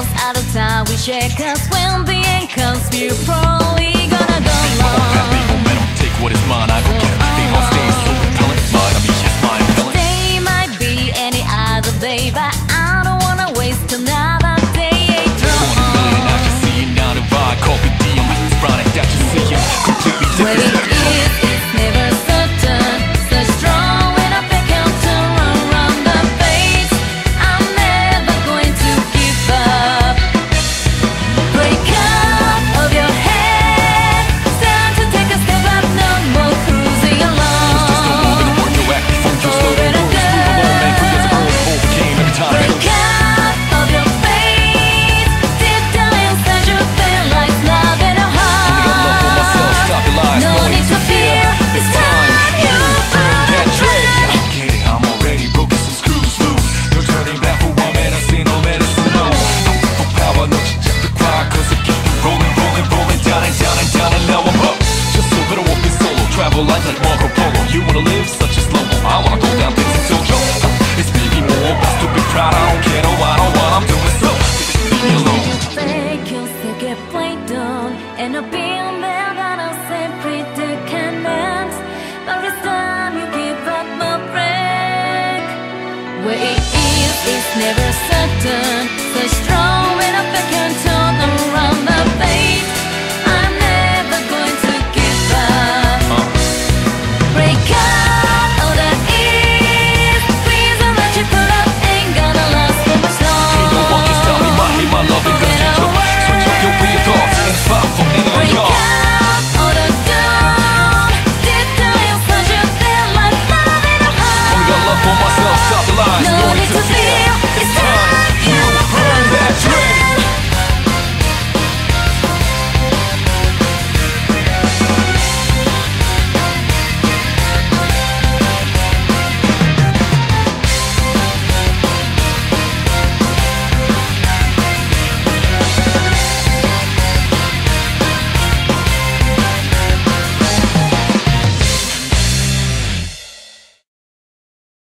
goes out of time, we share. Cause when the end comes, we're probably gonna go long. Big momentum, take what is mine, I go get it. They gon' stay so repellent, mine, I mean just mine, repellent. Today might be any other day, but I don't wanna waste another day. 20 million, I can see you now to vibe. Coffee D, I'm with this Friday, that you see you completely What it different. is, it's never certain. So strong when I pick out to run the face. I'm never going to give up. Break up of your head. It's time to take a step up, no more cruising along. Just no more gonna work your act before you slow the rules. Move along, man, quick as a bird, overcame every time. Break out of your face. Deep down inside you feel like love in a Only got love for myself, heart. stop your lies, No need to fear, it's time you found That a dread, dream. I'm kidding, I'm already broken some screws loose. No turning back for one man, I see no medicine, no. I'm for power, no just to cry. Cause I keep rolling, rolling, rolling down and down and down. And now I'm up, just so better walk it solo. Travel life like Marco Polo. You wanna live such a slow-mo, I wanna go down things in Sojo. It's maybe more, best to be proud. I don't care, no, I know what I'm doing, so leave me alone. Fake, you'll still get played on. And I've been there, that I'll say predicaments. But it's time you give up my break. Where it is never certain.